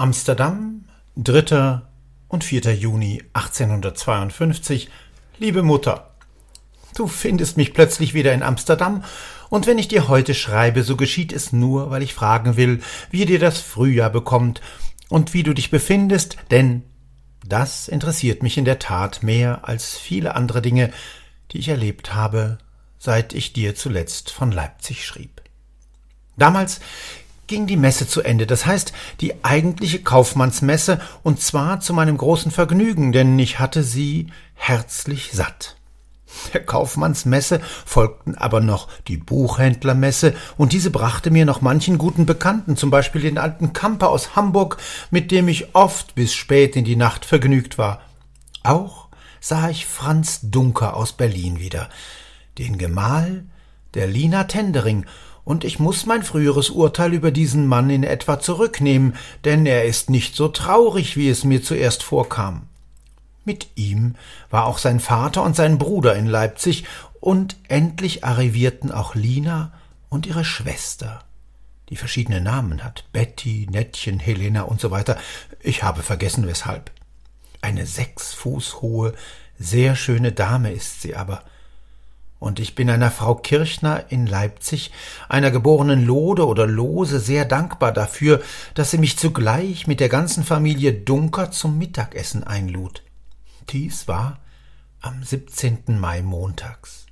Amsterdam, 3. und 4. Juni 1852. Liebe Mutter, du findest mich plötzlich wieder in Amsterdam, und wenn ich dir heute schreibe, so geschieht es nur, weil ich fragen will, wie dir das Frühjahr bekommt und wie du dich befindest, denn das interessiert mich in der Tat mehr als viele andere Dinge, die ich erlebt habe, seit ich dir zuletzt von Leipzig schrieb. Damals ging die Messe zu Ende, das heißt die eigentliche Kaufmannsmesse, und zwar zu meinem großen Vergnügen, denn ich hatte sie herzlich satt. Der Kaufmannsmesse folgten aber noch die Buchhändlermesse, und diese brachte mir noch manchen guten Bekannten, zum Beispiel den alten Kamper aus Hamburg, mit dem ich oft bis spät in die Nacht vergnügt war. Auch sah ich Franz Duncker aus Berlin wieder, den Gemahl der Lina Tendering, und ich muß mein früheres Urteil über diesen Mann in etwa zurücknehmen, denn er ist nicht so traurig, wie es mir zuerst vorkam. Mit ihm war auch sein Vater und sein Bruder in Leipzig, und endlich arrivierten auch Lina und ihre Schwester, die verschiedene Namen hat, Betty, Nettchen, Helena und so weiter. Ich habe vergessen, weshalb. Eine 6 Fuß hohe, sehr schöne Dame ist sie aber. Und ich bin einer Frau Kirchner in Leipzig, einer geborenen Lode oder Lose, sehr dankbar dafür, dass sie mich zugleich mit der ganzen Familie Duncker zum Mittagessen einlud. Dies war am 17. Mai montags.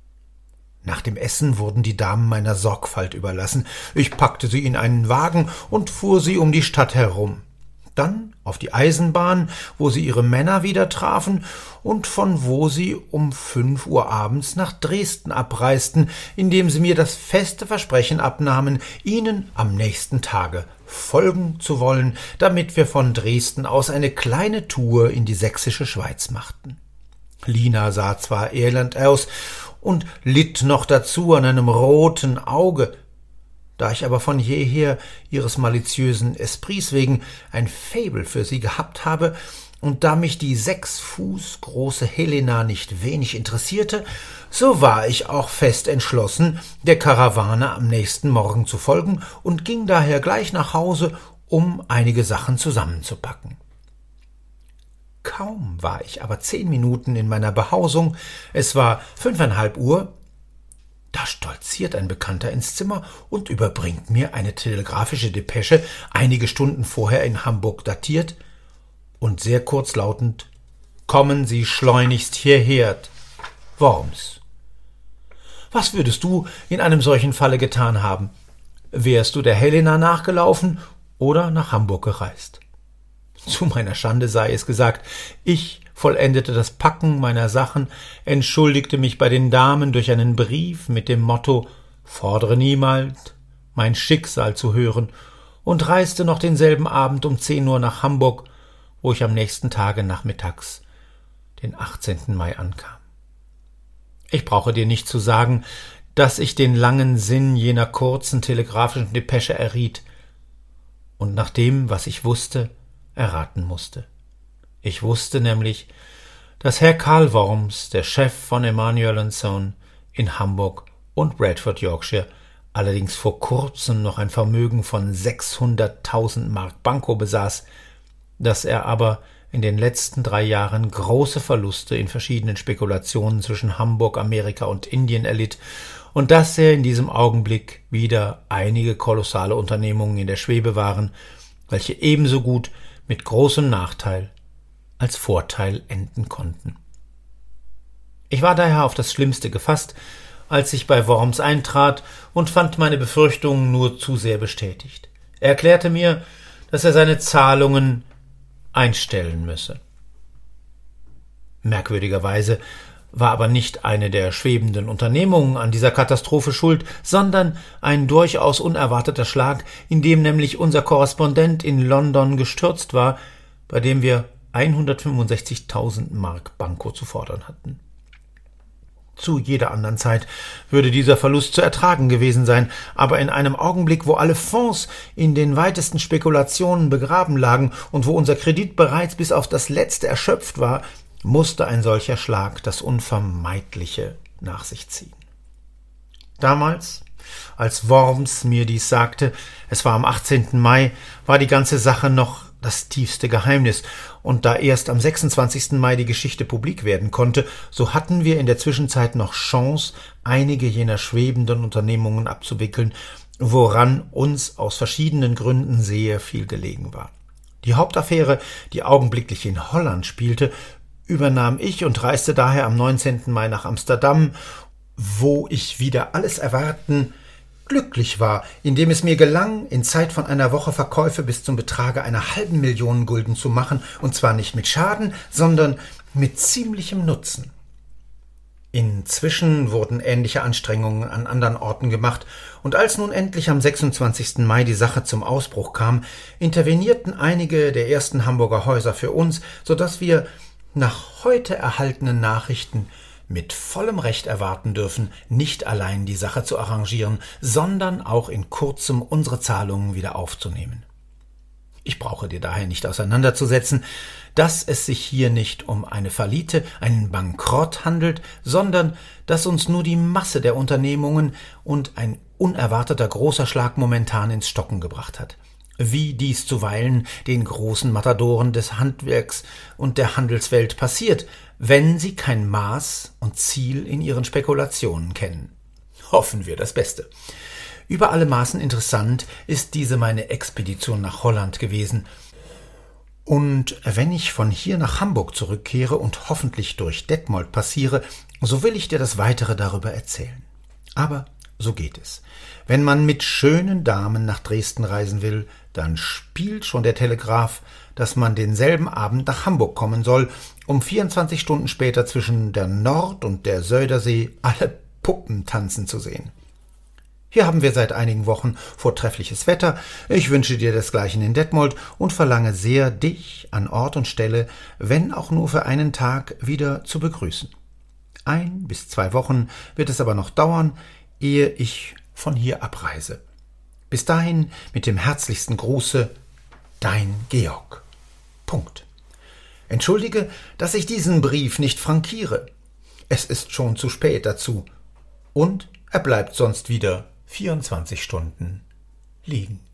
Nach dem Essen wurden die Damen meiner Sorgfalt überlassen. Ich packte sie in einen Wagen und fuhr sie um die Stadt herum. Dann auf die Eisenbahn, wo sie ihre Männer wieder trafen und von wo sie um 5 Uhr abends nach Dresden abreisten, indem sie mir das feste Versprechen abnahmen, ihnen am nächsten Tage folgen zu wollen, damit wir von Dresden aus eine kleine Tour in die sächsische Schweiz machten. Lina sah zwar elend aus und litt noch dazu an einem roten Auge. Da ich aber von jeher ihres maliziösen Esprits wegen ein Faible für sie gehabt habe, und da mich die 6 Fuß große Helena nicht wenig interessierte, so war ich auch fest entschlossen, der Karawane am nächsten Morgen zu folgen, und ging daher gleich nach Hause, um einige Sachen zusammenzupacken. Kaum war ich aber 10 Minuten in meiner Behausung, es war 5:30 Uhr, da stolziert ein Bekannter ins Zimmer und überbringt mir eine telegrafische Depesche, einige Stunden vorher in Hamburg datiert, und sehr kurzlautend: »Kommen Sie schleunigst hierher, Worms.« Was würdest du in einem solchen Falle getan haben? Wärst du der Helena nachgelaufen oder nach Hamburg gereist? Zu meiner Schande sei es gesagt, ich vollendete das Packen meiner Sachen, entschuldigte mich bei den Damen durch einen Brief mit dem Motto »Fordere niemals mein Schicksal zu hören«, und reiste noch denselben Abend um 10 Uhr nach Hamburg, wo ich am nächsten Tage nachmittags, den 18. Mai, ankam. Ich brauche dir nicht zu sagen, dass ich den langen Sinn jener kurzen telegrafischen Depesche erriet und nach dem, was ich wusste, erraten musste. Ich wusste nämlich, dass Herr Karl Worms, der Chef von Emanuel & Son in Hamburg und Bradford, Yorkshire, allerdings vor kurzem noch ein Vermögen von 600.000 Mark Banco besaß, dass er aber in den letzten 3 Jahren große Verluste in verschiedenen Spekulationen zwischen Hamburg, Amerika und Indien erlitt und dass er in diesem Augenblick wieder einige kolossale Unternehmungen in der Schwebe waren, welche ebenso gut mit großem Nachteil als Vorteil enden konnten. Ich war daher auf das Schlimmste gefasst, als ich bei Worms eintrat, und fand meine Befürchtungen nur zu sehr bestätigt. Er erklärte mir, dass er seine Zahlungen einstellen müsse. Merkwürdigerweise war aber nicht eine der schwebenden Unternehmungen an dieser Katastrophe schuld, sondern ein durchaus unerwarteter Schlag, in dem nämlich unser Korrespondent in London gestürzt war, bei dem wir 165.000 Mark Banco zu fordern hatten. Zu jeder anderen Zeit würde dieser Verlust zu ertragen gewesen sein, aber in einem Augenblick, wo alle Fonds in den weitesten Spekulationen begraben lagen und wo unser Kredit bereits bis auf das Letzte erschöpft war, musste ein solcher Schlag das Unvermeidliche nach sich ziehen. Damals Als Worms mir dies sagte, es war am 18. Mai, war die ganze Sache noch das tiefste Geheimnis, und da erst am 26. Mai die Geschichte publik werden konnte, so hatten wir in der Zwischenzeit noch Chance, einige jener schwebenden Unternehmungen abzuwickeln, woran uns aus verschiedenen Gründen sehr viel gelegen war. Die Hauptaffäre, die augenblicklich in Holland spielte, übernahm ich und reiste daher am 19. Mai nach Amsterdam, wo ich wieder alles erwarten glücklich war, indem es mir gelang, in Zeit von einer Woche Verkäufe bis zum Betrage einer halben Million Gulden zu machen, und zwar nicht mit Schaden, sondern mit ziemlichem Nutzen. Inzwischen wurden ähnliche Anstrengungen an anderen Orten gemacht, und als nun endlich am 26. Mai die Sache zum Ausbruch kam, intervenierten einige der ersten Hamburger Häuser für uns, so dass wir nach heute erhaltenen Nachrichten mit vollem Recht erwarten dürfen, nicht allein die Sache zu arrangieren, sondern auch in kurzem unsere Zahlungen wieder aufzunehmen. Ich brauche dir daher nicht auseinanderzusetzen, dass es sich hier nicht um eine Fallite, einen Bankrott handelt, sondern dass uns nur die Masse der Unternehmungen und ein unerwarteter großer Schlag momentan ins Stocken gebracht hat. Wie dies zuweilen den großen Matadoren des Handwerks und der Handelswelt passiert, wenn sie kein Maß und Ziel in ihren Spekulationen kennen. Hoffen wir das Beste. Über alle Maßen interessant ist diese meine Expedition nach Holland gewesen. Und wenn ich von hier nach Hamburg zurückkehre und hoffentlich durch Detmold passiere, so will ich dir das Weitere darüber erzählen. Aber so geht es. Wenn man mit schönen Damen nach Dresden reisen will, dann spielt schon der Telegraph, dass man denselben Abend nach Hamburg kommen soll, um 24 Stunden später zwischen der Nord- und der Södersee alle Puppen tanzen zu sehen. Hier haben wir seit einigen Wochen vortreffliches Wetter. Ich wünsche dir desgleichen in Detmold und verlange sehr, dich an Ort und Stelle, wenn auch nur für einen Tag, wieder zu begrüßen. 1 bis 2 Wochen wird es aber noch dauern, ehe ich von hier abreise. Bis dahin mit dem herzlichsten Gruße, dein Georg. Punkt. Entschuldige, dass ich diesen Brief nicht frankiere. Es ist schon zu spät dazu. Und er bleibt sonst wieder 24 Stunden liegen.